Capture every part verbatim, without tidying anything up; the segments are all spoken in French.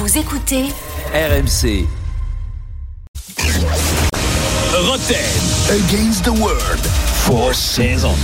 Vous écoutez R M C. Roten Against the World for Season.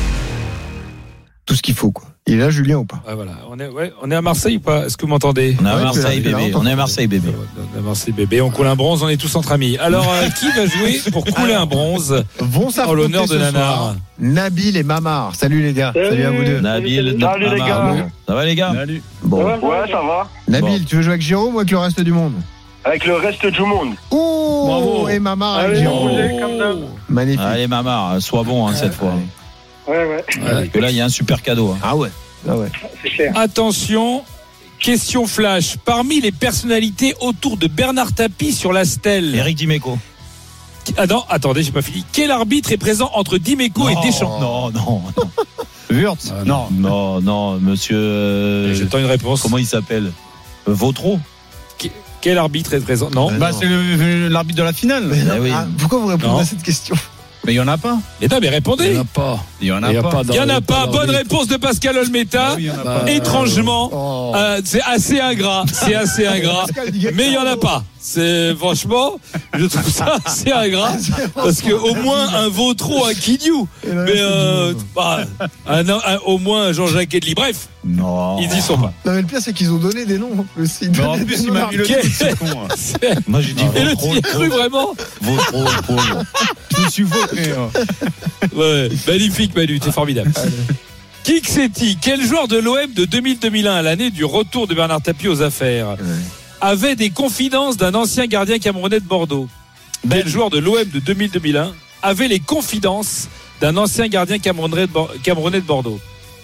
Tout ce qu'il faut, quoi. Il est là, Julien, ou pas? Ouais, voilà. On est, ouais, on est à Marseille ou pas? Est-ce que vous m'entendez? On est à Ouais, Marseille, là, bébé. là, On est à Marseille, bébé. On est à Marseille, bébé. On coule un bronze, on est tous entre amis. Alors, euh, qui va jouer pour couler un bronze Vont en s'affronter l'honneur de ce Nanar? soir Nabil et Mamar. Salut les gars. Salut, Salut. à vous deux. Nabil, Salut, les gars. Ça va les gars? Salut. Bon. Ouais, ouais, ça va. Nabil, Bon. tu veux jouer avec Jérôme ou avec le reste du monde? Avec le reste du monde. Oh, Bravo. et Mamar avec Allez, Jérôme. roulez comme d'hab. Magnifique. Allez, Mamar, sois bon hein, cette fois. Ouais, ouais, Parce que là, il y a un super cadeau. hein. Ah ouais. Ah ouais. c'est clair. Attention, question flash. Parmi les personnalités autour de Bernard Tapie sur la stèle. Eric Dimeco. Ah non, attendez, j'ai pas fini. Quel arbitre est présent entre Dimeco et Deschamps? Non, non, non. Wurtz Ah, non. non, non, monsieur. euh, J'attends une réponse. Comment il s'appelle? Euh, Vautreau. Quel arbitre est présent? Non. Euh, Bah, non. c'est le- l'arbitre de la finale. Mais non, Ah oui. ah, pourquoi vous répondez Non. à cette question? Mais il y en a pas. Mais non, mais répondez. pas. Il y en a pas. Il y en a pas. Bonne réponse de Pascal Olmeta. Oui, il y en a pas. Étrangement, Oh. euh, c'est assez ingrat. C'est assez ingrat. Pascal dit- Mais il y en a pas. C'est franchement, je trouve ça assez ingrat parce que au moins un Vautreau, un Quignou, Et là, mais c'est euh, du monde. bah, un, un- au moins un Jean-Jacques Edli. Bref, Non. ils y sont pas. Non, mais le pire, c'est qu'ils ont donné des noms. Aussi. Ils Mais en donnaient plus, des il noms m'a mis le Quel- truc, c'est con. hein. C'est- Moi, j'ai dit Et le Vautreau. t'y as cru vraiment? Vautreau, pauvre. Je me suis vautré. hein. Ouais, magnifique Manu, c'est formidable. Qui que c'est-il? Quel joueur de l'O M de deux mille deux mille un, à l'année du retour de Bernard Tapie aux affaires, avait des confidences d'un ancien gardien camerounais de Bordeaux? Quel joueur de l'O M de deux mille deux mille un avait les confidences d'un ancien gardien camerounais de, Bor- camerounais de Bordeaux?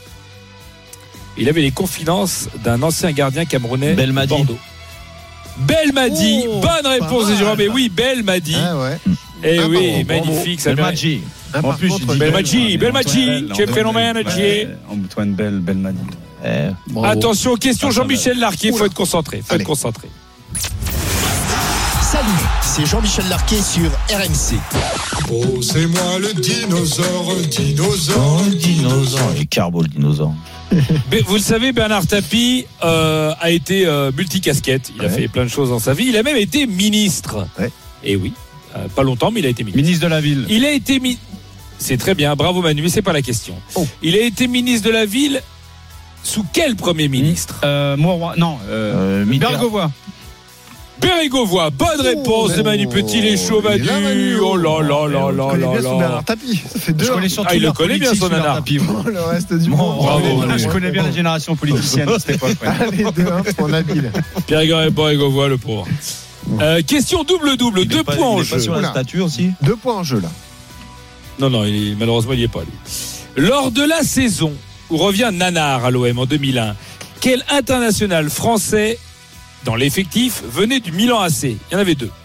Il avait les confidences d'un ancien gardien camerounais Belmadi. de Bordeaux. Belmadi, Oh, bonne réponse pas de Jérôme. mal. Et oui, Belmadi. Ah ouais. Eh Ah oui, bon, bravo. magnifique. Ça mérite- Belmadi. Ah, En par plus, contre, j'ai dit Belmadi, Bel- Belmadi, Antoine quel Bel- phénomène, Ouais, Thier. Antoine Bell, Belmadi. Eh, Attention, question Ah, ça Jean-Michel Larquet, faut Oula. être concentré, faut Allez. être concentré. Salut, c'est Jean-Michel Larquet sur R M C. Oh, c'est moi le dinosaure, dinosaure, dinosaure. Et Carbo, le dinosaure. Mais vous le savez, Bernard Tapie euh, a été euh, multicasquette. Il a Ouais. fait plein de choses dans sa vie. Il a même été ministre. Ouais. Et oui, euh, pas longtemps, mais il a été ministre. Ministre de la ville. Il a été mi- C'est très bien, bravo Manu, mais c'est pas la question. Oh. Il a été ministre de la ville sous quel premier ministre? Euh, Mauroy. Non. Euh, Euh, Mitterrand. Bergovoy. Bérégovoy, bonne réponse de Manu Petit, les chauds Il est là, Manu. Manu. Oh là là là Je là connais là bien son là. Bernard Tapie. Ça fait deux. Je connais surtout Ah, il le leur connaît bien, politique son sur leur nanar. tapis, moi. Oh, le reste du Bon, monde. bravo, Allez, Manu. Je connais bien la génération politicienne de cette époque. ouais. Allez, deux un pour Nabil. Pierre Bérégovoy, le pauvre. Euh, question double-double, Il est deux pas- points il en est pas jeu. sur la Oula. statue aussi. Deux points en jeu, là. Non, non, il est- malheureusement, il n'y est pas, lui. Lors de la saison où revient Nanar à l'O M en deux mille un, quel international français dans l'effectif venait du Milan A C? Il y en avait deux.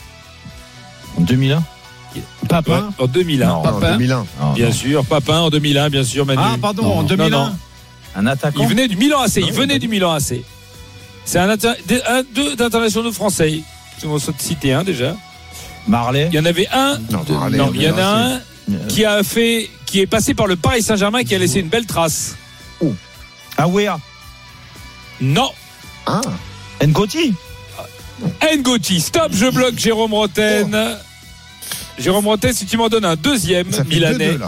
En deux mille un. Papin. Ouais, en deux mille un. Non. En Papin. deux mille un. Non, Bien non. sûr, Papin en deux mille un, bien sûr, Manu. Ah, pardon, Non, en non, deux mille un. non. Un attaquant. Il venait du Milan A C, il Non, venait pas du dit. Milan A C. C'est un, inter- des- un deux d'internationaux français. Je vais en citer un déjà. Marley. Il y en avait un. Non, de- Marley, non, on il y en est a un Euh, qui a fait, qui est passé par le Paris Saint-Germain, qui a laissé une belle trace. Awea. Non. Ah. Ngoti. Ngoti, stop, je bloque Jérôme Roten. Jérôme Roten, si tu m'en donnes un deuxième Ça fait deux, Milanais, deux, là.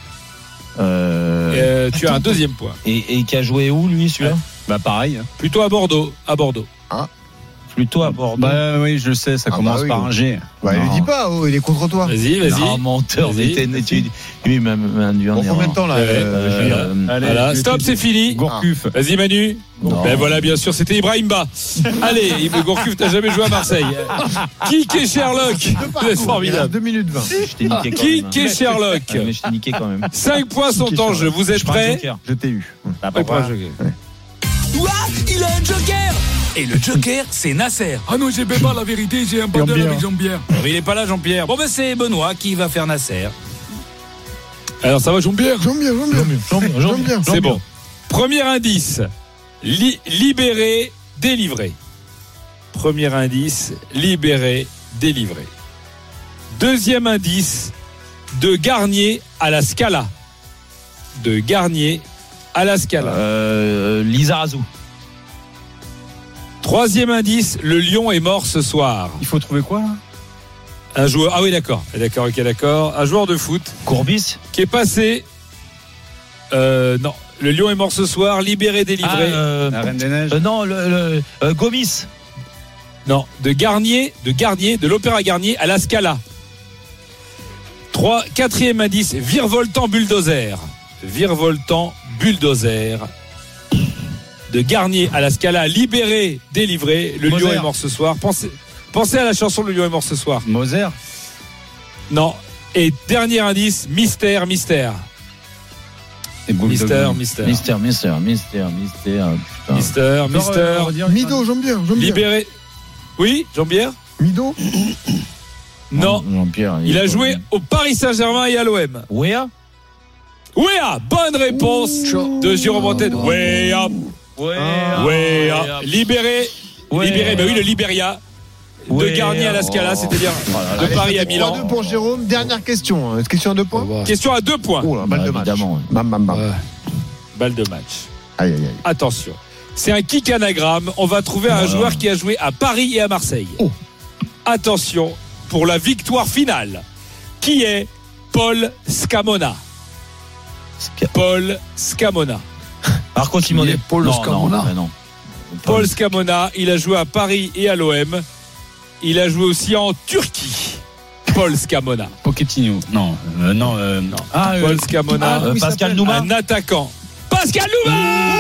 Euh, euh, tu as un deuxième point. et, et qui a joué où lui celui-là? Bah, pareil. Plutôt à Bordeaux, à Bordeaux. Plutôt à Bordeaux. Bah, oui, je sais, ça Ah, commence bah oui, par oui. un G. Bah, il Non. dit pas, oh, il est contre toi. Vas-y, vas-y. Non, menteur. Vas-y. Mais t'es une étude. Lui, même, même dû en Bon, combien de temps, là Ouais, euh, Julien Euh, Allez, Voilà, je- stop, c'est fini. Gourcuff. Vas-y Manu. Non. Ben voilà, bien sûr, c'était Ibrahim Ba. Allez, Yves Gourcuff, t'as jamais joué à Marseille. Qui est Sherlock? Deux C'est parcours, il reste formidable. deux minutes vingt. Je t'ai niqué quand Qui même. est Sherlock? Ah, mais je t'ai niqué quand même. Cinq points sont en jeu. Vous êtes Je prends un prêts? joker. Je t'ai eu. T'as Ouais, pas prends un pas- joker. Ouah, il a un joker. Et le joker, c'est Nasser. Ah non, j'ai pas la vérité, j'ai un bandeur Jean-Pierre. avec Jean-Pierre. Mais il est pas là, Jean-Pierre. Bon, ben c'est Benoît qui va faire Nasser. Alors ça va, Jean-Pierre? J'aime bien, j'aime bien. J'aime bien. C'est bon. Premier indice. Li- libéré, délivré. Premier indice, libéré, délivré. Deuxième indice, de Garnier à la Scala. De Garnier à la Scala. Euh, Lisa Razou. Troisième indice, le lion est mort ce soir. Il faut trouver quoi là? Un joueur, ah oui d'accord, d'accord, ok d'accord. Un joueur de foot Courbis. qui est passé. Euh, non, le lion est mort ce soir, libéré, délivré. Ah, euh, La Reine des Neiges. euh, non, le, le euh, Gomis. Non, de Garnier, de Garnier, de l'Opéra Garnier à la Scala. Trois, quatrième indice, virevoltant bulldozer. Virevoltant bulldozer. De Garnier à la Scala, libéré, délivré. Le Moser. lion est mort ce soir. Pensez, pensez à la chanson Le lion est mort ce soir. Moser. Non. Et dernier indice, mystère, mystère. Et Bulldog. Mystère, mystère. Mystère, mystère, mystère, mystère. Putain. Mystère, mystère. Mido, Jean-Pierre, Jean-Pierre. Libéré. Oui, Jean-Pierre? Mido. Non. Jean-Pierre. Il a joué au Paris Saint-Germain et à l'O M. Wea. Wea, bonne réponse de Jérôme Bretagne. Wea, Wea. Wea, libéré, Wea. libéré, bah oui, le Liberia de Wea. Garnier à la Scala, c'est-à-dire de Allez, Paris ça à fait Milan. trois deux pour Jérôme. Dernière question. hein. Question à deux points. Question à deux points. Oh là, balle Bah, de match. évidemment, ouais. Bam, bam, bam. Balle de match. Aïe, aïe, aïe. Attention. C'est un kick anagramme. On va trouver un Voilà. joueur qui a joué à Paris et à Marseille. Oh. Attention pour la victoire finale. Qui est Paul Scamona? Paul Scamona. Marco Simone. Il est Paul non, Scamona. Non, mais non. Paul Scamona, il a joué à Paris et à l'O M. Il a joué aussi en Turquie. Paul Scamona. Pochettino. Non, euh, non, euh, non. Ah, euh, Paul Scamona, Euh, Pascal Nouma. un attaquant. Pascal Nouma.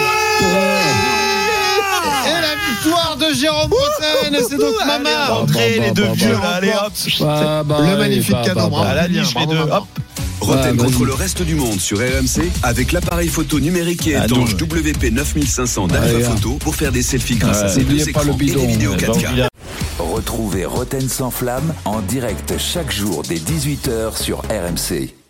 Et la victoire de Jérôme Bretagne, c'est donc Mama. Entrez les deux vieux là, allez hop. Bah, bah, Le magnifique bah, cadeau, bah, bravo. À la Bien, niche les bravo, deux, Mama. hop. Roten Ouais, contre vas-y. le reste du monde sur R M C avec l'appareil photo numérique et Ah, étanche non. W P neuf mille cinq cents d'Alpha Allez, Photo pour faire des selfies grâce Ouais, à ses deux n'oubliez pas écrans le bidon. et des vidéos Euh, quatre K. donc, il a- Retrouvez Roten sans flamme en direct chaque jour dès dix-huit heures sur R M C.